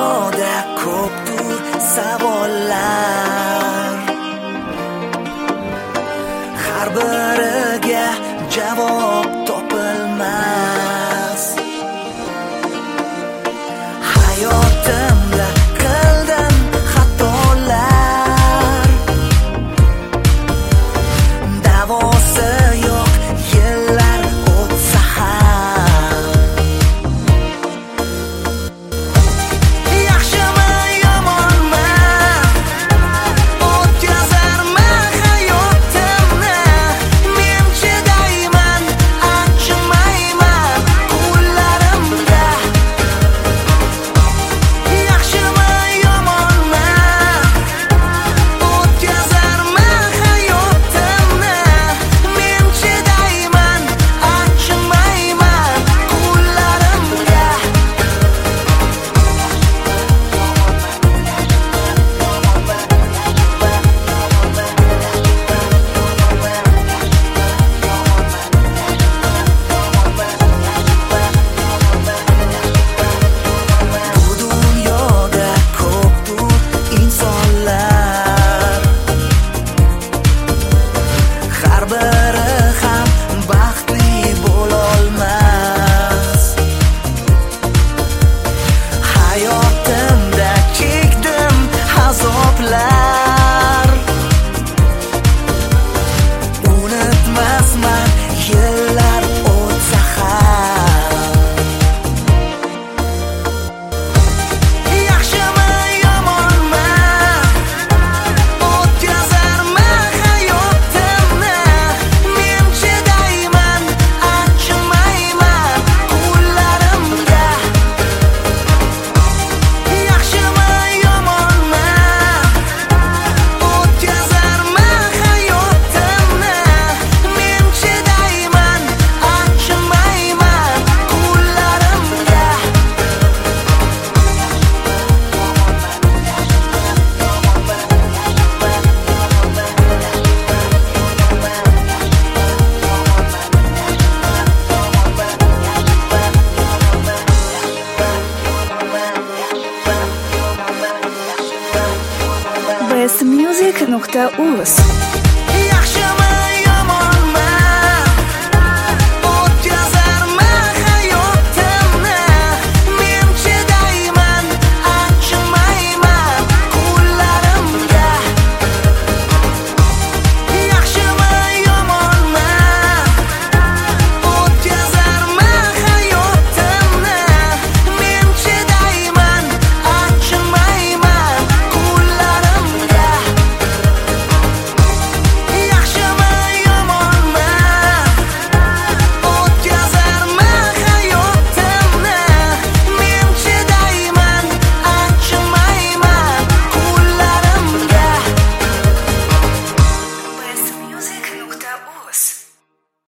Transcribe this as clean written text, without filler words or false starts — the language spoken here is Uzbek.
dunyoda ko'pdir savollar, har biriga javob topilmas. Hayotimda qildim xatolar, davosi yo'q yillar o'tsa ham. Yaxshimi yomonmi o'tkazarman hayotimni, men chidayman, achimayman qo'llarimga. Yaxshimi yomonmi o'tkazarman hayotimni, men chidayman, achimayman qo'llarimga. Bu dunyoda ko'pdir insonlar, har biri ham baxtli bo'lolmas. Hayotimda chekdim azoblar, unutmasman yillar o'tsa ham. Yaxshimi yomonmi o'tkazarman hayotimni, men chidayman, achimayman qo'llarimga. Yaxshimi yomonmi o'tkazarman hayotimni, men chidayman, achimayman qo'llarimga. bestmusic.uz